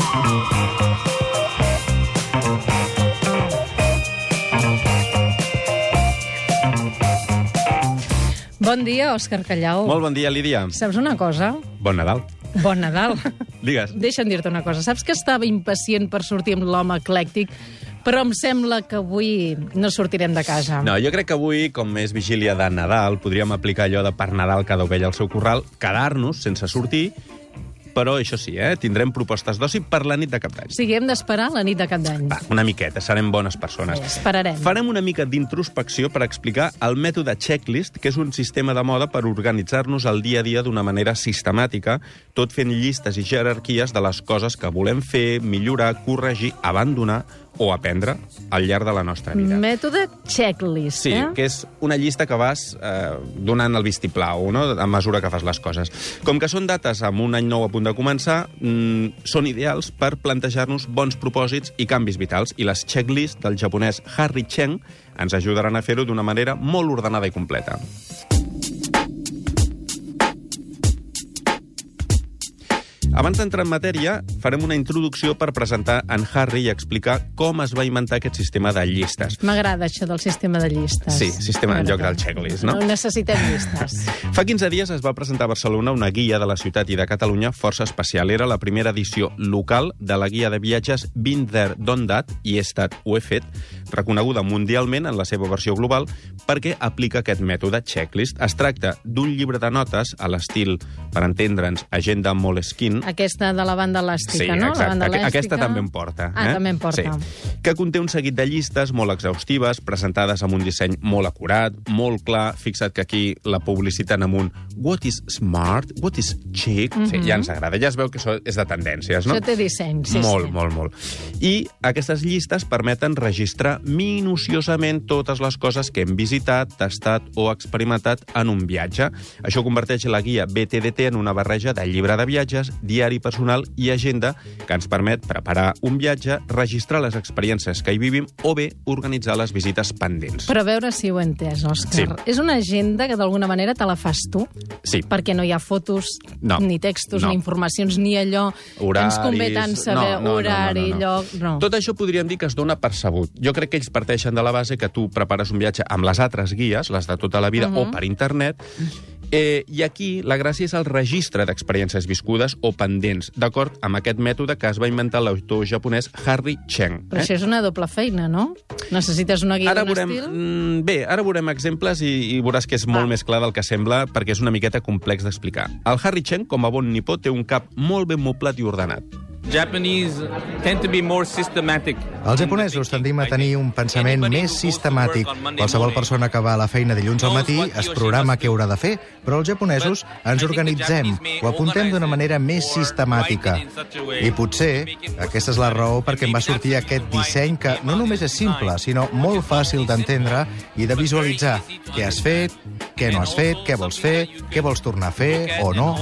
Bon dia, Òscar Callau. Molt bon dia, Lídia. Saps una cosa? Bon Nadal. Bon Nadal. Digues. Deixa'm dir-te una cosa. Saps que estava impacient per sortir amb l'home eclèctic, però em sembla que avui no sortirem de casa. No, jo crec que avui, com és vigília de Nadal, podríem aplicar allò de per Nadal cada ovella al seu corral, quedar-nos sense sortir, però això sí, tindrem propostes d'oci per la nit de Cap d'Any. O sigui, hem d'esperar la nit de Cap d'Any. Va, una miqueta, serem bones persones. Sí, esperarem. Farem una mica d'introspecció per explicar el mètode checklist, que és un sistema de moda per organitzar-nos el dia a dia d'una manera sistemàtica, tot fent llistes i jerarquies de les coses que volem fer, millorar, corregir, abandonar o aprendre al llarg de la nostra vida. Mètode checklist, Sí, que és una llista que vas donant el vistiplau, no?, a mesura que fas les coses. Com que són dates amb un any nou a punt de començar, són ideals per plantejar-nos bons propòsits i canvis vitals, i les checklists del japonès Harry Cheng ens ajudaran a fer-ho d'una manera molt ordenada i completa. Abans d'entrar en matèria, farem una introducció per presentar en Harry i explicar com es va inventar aquest sistema de llistes. M'agrada això del sistema de llistes. Sí, sistema en lloc del checklist, no? Necessitem llistes. Fa 15 dies es va presentar a Barcelona una guia de la ciutat i de Catalunya força especial. Era la primera edició local de la guia de viatges Been There, Done That, i he estat, ho he fet, reconeguda mundialment en la seva versió global perquè aplica aquest mètode checklist. Es tracta d'un llibre de notes a l'estil, per entendre'ns, Agenda Moleskine. Aquesta de la banda elàstica, no? Sí, exacte. Aquesta també en porta. També en porta. Sí. Que conté un seguit de llistes molt exhaustives, presentades amb un disseny molt acurat, molt clar. Fixa't que aquí la publicitat amb un what is smart, what is chic. Sí, ja ens agrada. Ja es veu que això és de tendències, no? Això té disseny, sí. Molt. I aquestes llistes permeten registrar minuciosament totes les coses que hem visitat, tastat o experimentat en un viatge. Això converteix la guia BTDT en una barreja de llibre de viatges, diari personal i agenda que ens permet preparar un viatge, registrar les experiències que hi vivim o bé organitzar les visites pendents. Però a veure si ho he entès, Òscar. Sí. És una agenda que d'alguna manera te la fas tu? Sí. Perquè no hi ha fotos, ni textos, ni informacions, ni allò que ens convé tant saber, horari, lloc... No. Tot això podríem dir que es dona per sabut. Jo crec que ells parteixen de la base que tu prepares un viatge amb les altres guies, les de tota la vida, o per internet, i aquí la gràcia és el registre d'experiències viscudes o pendents, d'acord amb aquest mètode que es va inventar l'autor japonès Harry Cheng. Però això és una doble feina, no? Necessites una guia d'un estil? Bé, ara veurem exemples i veuràs que és molt més clar del que sembla, perquè és una miqueta complex d'explicar. El Harry Cheng, com a bon nipó, té un cap molt ben moblat i ordenat. Els japonesos tendim a tenir un pensament més sistemàtic. Qualsevol persona que va a la feina dilluns al matí es programa què haurà de fer, però els japonesos ens organitzem, ho apuntem d'una manera més sistemàtica. I potser aquesta és la raó perquè em va sortir aquest disseny que no només és simple, sinó molt fàcil d'entendre i de visualitzar què has fet, què no has fet, què vols tornar a fer o no.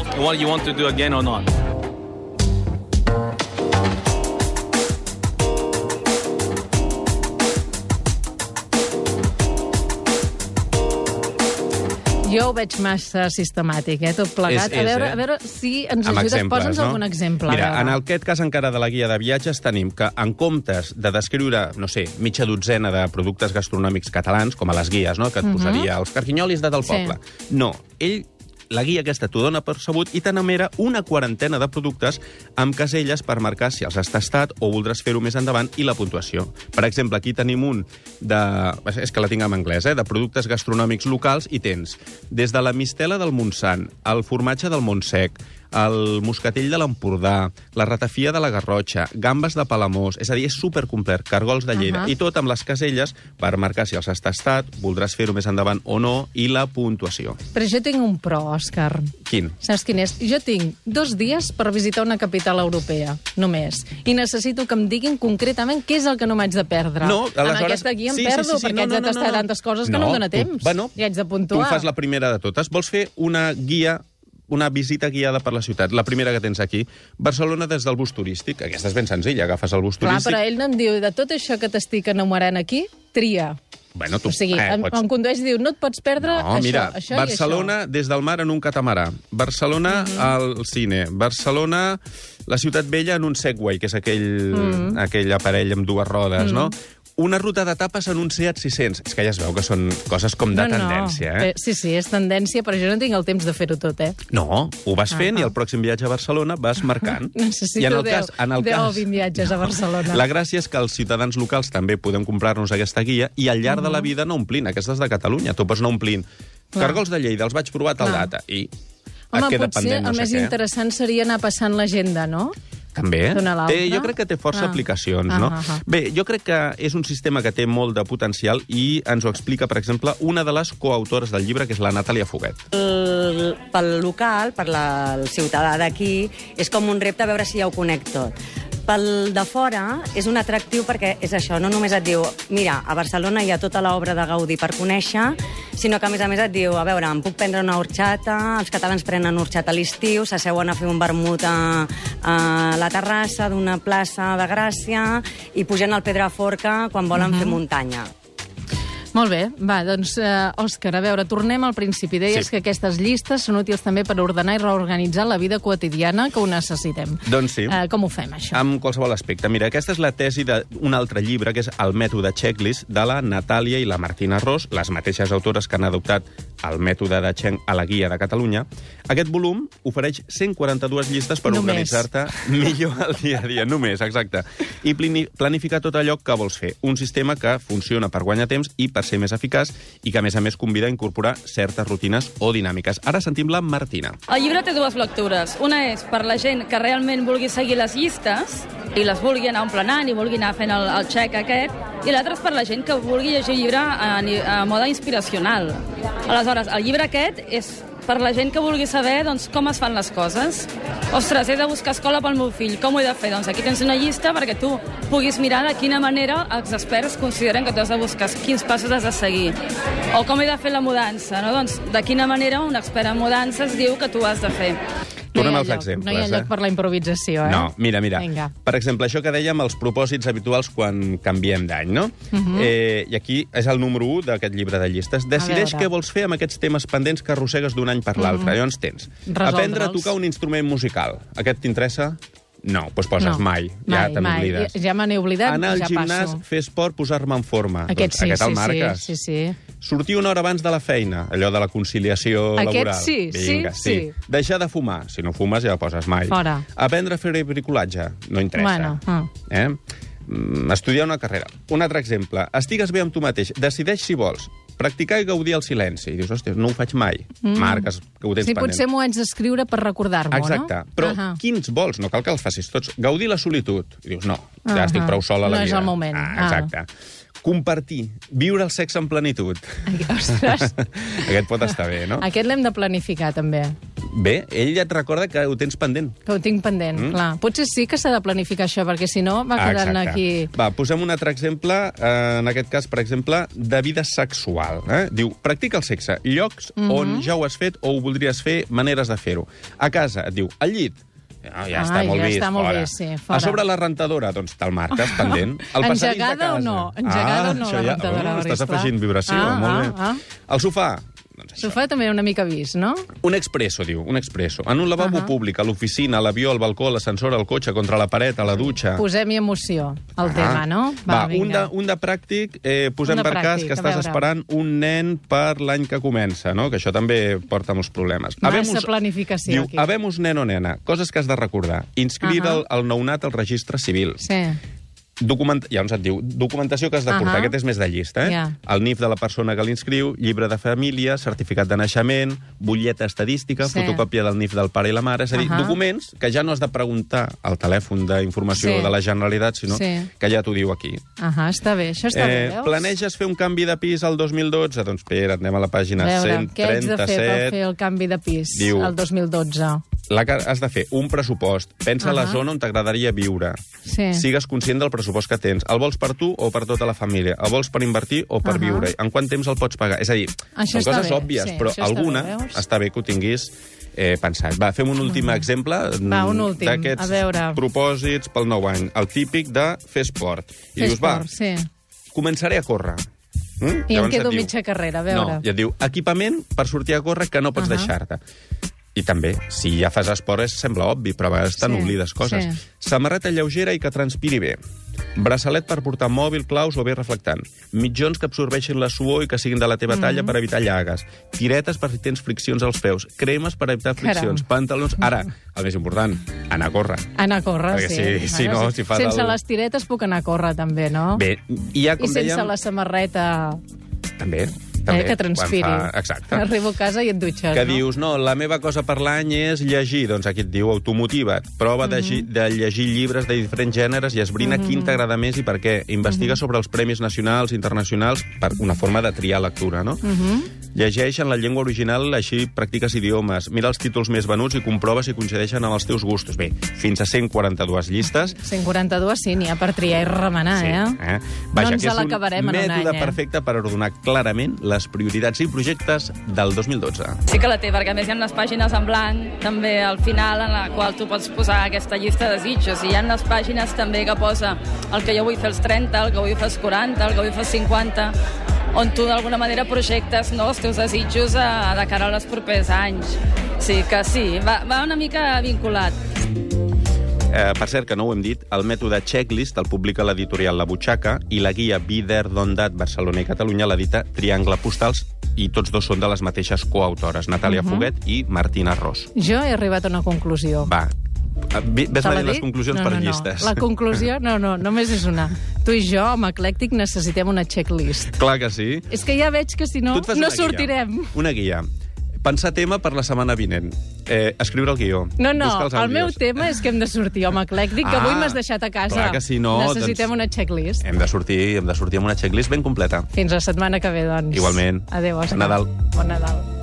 Jo ho veig massa sistemàtic, tot plegat. A veure si ens ajudes, posa'ns algun exemple. Mira, en aquest cas encara de la guia de viatges tenim que en comptes de descriure, no sé, mitja dotzena de productes gastronòmics catalans, com a les guies, no?, que et posaria els carquinyolis de tal poble. No, la guia aquesta t'ho dona per sabut i t'enumera una quarantena de productes amb caselles per marcar si els has tastat o voldràs fer-ho més endavant i la puntuació. Per exemple, aquí tenim un de... És que la tinc en anglès, de productes gastronòmics locals i tens des de la mistela del Montsant, el formatge del Montsec, el moscatell de l'Empordà, la ratafia de la Garrotxa, gambes de Palamós, és a dir, és supercomplet, cargols de Lleida, i tot amb les caselles per marcar si els has tastat, voldràs fer-ho més endavant o no, i la puntuació. Però jo tinc un pro, Òscar. Quin? Saps quin és? Jo tinc 2 dies per visitar una capital europea, només, i necessito que em diguin concretament què és el que no m'haig de perdre. No, aleshores... Amb aquesta guia em perdo, perquè haig de tastar tantes coses que no em dóna temps. I haig de puntuar. Tu fas la primera de totes. Vols fer una visita guiada per la ciutat, la primera que tens aquí. Barcelona des del bus turístic. Aquesta és ben senzilla, agafes el bus turístic... Clar, però ell no em diu, de tot això que t'estic enamorant aquí, tria. Bueno, tu, O sigui, em condueix i diu, no et pots perdre no, això, mira, això Barcelona i això. des del mar en un catamarà, Barcelona al cine, Barcelona la Ciutat Vella en un Segway, que és aquell aparell amb dues rodes, no? Una ruta d'etapes en un Seat 600. És que ja es veu que són coses com de tendència, eh? Sí, és tendència, però jo no tinc el temps de fer-ho tot, eh? No, ho vas fent i el pròxim viatge a Barcelona vas marcant. Necessito 10 o 20 viatges a Barcelona. La gràcia és que els ciutadans locals també podem comprar-nos aquesta guia i al llarg de la vida anar omplint aquestes de Catalunya. Tu pots anar omplint. Cargols de Lleida, els vaig provar a tal data i et queda pendent no sé què. El més interessant seria anar passant l'agenda, no? També. Jo crec que té força aplicacions, no? Bé, jo crec que és un sistema que té molt de potencial i ens ho explica, per exemple, una de les coautores del llibre, que és la Natàlia Foguet. Pel local, per el ciutadà d'aquí, és com un repte a veure si ja ho conec tot. Pel de fora és un atractiu perquè és això, no només et diu mira, a Barcelona hi ha tota l'obra de Gaudí per conèixer, sinó que a més et diu, a veure, em puc prendre una horxata, els catalans prenen horxata a l'estiu, s'asseuen a fer un vermut a la terrassa d'una plaça de Gràcia i pugen al Pedraforca quan volen fer muntanya. Molt bé, va, doncs, Òscar, a veure, tornem al principi. Deies que aquestes llistes són útils també per ordenar i reorganitzar la vida quotidiana que ho necessitem. Doncs sí. Com ho fem, això? Amb qualsevol aspecte. Mira, aquesta és la tesi d'un altre llibre, que és El mètode checklist, de la Natàlia i la Martina Ros, les mateixes autores que han adoptat el mètode de Cheng a la Guia de Catalunya. Aquest volum ofereix 142 llistes per organitzar-te millor el dia a dia. Només, exacte. I planificar tot allò que vols fer. Un sistema que funciona per guanyar temps i per ser més eficaç i que, a més convida a incorporar certes rutines o dinàmiques. Ara sentim la Martina. El llibre té dues lectures. Una és per la gent que realment vulgui seguir les llistes i les vulgui anar emplenant i vulgui anar fent el check aquest, i l'altra és per la gent que vulgui llegir el llibre a mode inspiracional. Aleshores, el llibre aquest és per la gent que vulgui saber doncs, com es fan les coses. Ostres, he de buscar escola pel meu fill, com ho he de fer? Doncs aquí tens una llista perquè tu puguis mirar de quina manera els experts consideren que tu has de buscar, quins passos has de seguir. O com he de fer la mudança, no? Doncs de quina manera un expert en mudances diu que tu has de fer. Tornem als exemples. No hi ha lloc per la improvisació, eh? No, mira. Vinga. Per exemple, això que dèiem, els propòsits habituals quan canviem d'any, no? I aquí és el número 1 d'aquest llibre de llistes. Decideix què vols fer amb aquests temes pendents que arrossegues d'un any per l'altre. Llavors tens aprendre a tocar un instrument musical. Aquest t'interessa? No, doncs poses mai. Ja te n'oblides. Ja me n'he oblidat, ja passo. Anar al gimnàs, fer esport, posar-me en forma. Aquest el marques. Sí. Sortir una hora abans de la feina, allò de la conciliació laboral. Aquest sí. Deixar de fumar. Si no fumes ja poses mai. Fora. Aprendre a fer bricolatge. No interessa. Estudiar una carrera. Un altre exemple. Estigues bé amb tu mateix. Decideix si vols. Practicar i gaudir el silenci. I dius, hòstia, no ho faig mai. Marques que ho tens pendent. Potser m'ho haig d'escriure per recordar-m'ho, no? Exacte. Però quins vols? No cal que els facis tots. Gaudir la solitud. I dius, no, ja estic prou sol a la vida. No és el moment. Exacte. Compartir, viure el sexe en plenitud. Ostres. Aquest pot estar bé, no? Aquest l'hem de planificar, també. Bé, ell ja et recorda que ho tens pendent. Que ho tinc pendent, clar. Potser sí que s'ha de planificar això, perquè si no va quedant aquí... Va, posem un altre exemple, en aquest cas, per exemple, de vida sexual. Diu, practica el sexe, llocs on ja ho has fet o ho voldries fer, maneres de fer-ho. A casa, et diu, al llit, ja està molt vist, fora. A sobre la rentadora, doncs te'l marques, pendent. Engegada o no? Engegada o no, la rentadora? Estàs afegint vibració, molt bé. El sofà, El sofà també una mica vist, no? Un expresso, diu, un expresso. En un lavabo públic, a l'oficina, a l'avió, al balcó, a l'ascensor, al cotxe, contra la paret, a la dutxa... Posem-hi emoció, al tema, no? Va, un de pràctic, posem per cas que estàs esperant un nen per l'any que comença, no? Que això també porta molts problemes. Massa planificació, aquí. Diu, habemos nen o nena, coses que has de recordar. Inscriure el nounat al registre civil. Sí. Llavors et diu, documentació que has de portar, aquest és més de llista, el NIF de la persona que l'inscriu, llibre de família, certificat de naixement, butlleta estadística, fotocòpia del NIF del pare i la mare, és a dir, documents que ja no has de preguntar al telèfon d'informació de la Generalitat, sinó que ja t'ho diu aquí. Està bé, això està bé, veus? Planeges fer un canvi de pis al 2012? Doncs espera, anem a la pàgina 137. Què haig de fer per fer el canvi de pis al 2012? Has de fer un pressupost. Pensa en la zona on t'agradaria viure. Sigues conscient del pressupost que tens. El vols per tu o per tota la família? El vols per invertir o per viure? En quant temps el pots pagar? És a dir, són coses òbvies, però alguna està bé que ho tinguis pensat. Va, fem un últim exemple d'aquests propòsits pel nou any. El típic de fer esport. I dius, va, començaré a córrer. I em quedo mitja carrera, a veure. No, i et diu, equipament per sortir a córrer que no pots deixar-te. I també, si ja fas esport, sembla obvi, però a vegades te n'oblides coses. Samarreta lleugera i que transpiri bé. Braçalet per portar mòbil, claus o bé reflectant. Mitjons que absorbeixin la suor i que siguin de la teva talla per evitar llagues. Tiretes per si tens friccions als peus. Cremes per evitar friccions. Pantalons... Ara, el més important, anar a córrer. Anar a córrer, perquè si no, si fas sense les tiretes puc anar a córrer, també, no? Bé, i ja, com I sense la samarreta... També. Que transpiri. Exacte. Arribo a casa i et dutxes, que dius, no, la meva cosa per l'any és llegir. Doncs aquí et diu, automotiva't. Prova de llegir llibres de diferents gèneres i esbrina quin t'agrada més i per què. Investiga sobre els premis nacionals i internacionals per una forma de triar lectura, no? Llegeix en la llengua original, així practiques idiomes. Mira els títols més venuts i comprova si coincideixen amb els teus gustos. Bé, fins a 142 llistes. 142, sí, n'hi ha per triar i remenar, Vaja, no ens l'acabarem en un any, mètode perfecte per ordenar clarament les prioritats i projectes del 2012. Sí que la té, perquè a més hi ha unes pàgines en blanc, també al final, en la qual tu pots posar aquesta llista de desitjos. I hi ha unes pàgines també que posa el que jo vull fer als 30, el que vull fer als 40, el que vull fer als 50, on tu d'alguna manera projectes els teus desitjos de cara als propers anys. Sí que sí, va una mica vinculat. Per cert, que no ho hem dit, el mètode checklist el publica l'editorial La Butxaca i la guia Be There, Done That, Barcelona i Catalunya l'edita Triangle Postals i tots dos són de les mateixes coautores, Natàlia Foguet i Martina Ros. Jo he arribat a una conclusió. Va, ves-me les conclusions per llistes. La conclusió, no, només és una. Tu i jo, amb Eclèctic, necessitem una checklist. Clar que sí. És que ja veig que si no, no sortirem. Una guia. Pensar tema per la setmana vinent. Escriure el guió. No, el meu tema és que hem de sortir, home, Eclèctic, que avui m'has deixat a casa. Clar que si no... Necessitem una checklist. Hem de sortir amb una checklist ben completa. Fins la setmana que ve, doncs. Igualment. Adéu, Òscar. Bon Nadal. Bon Nadal.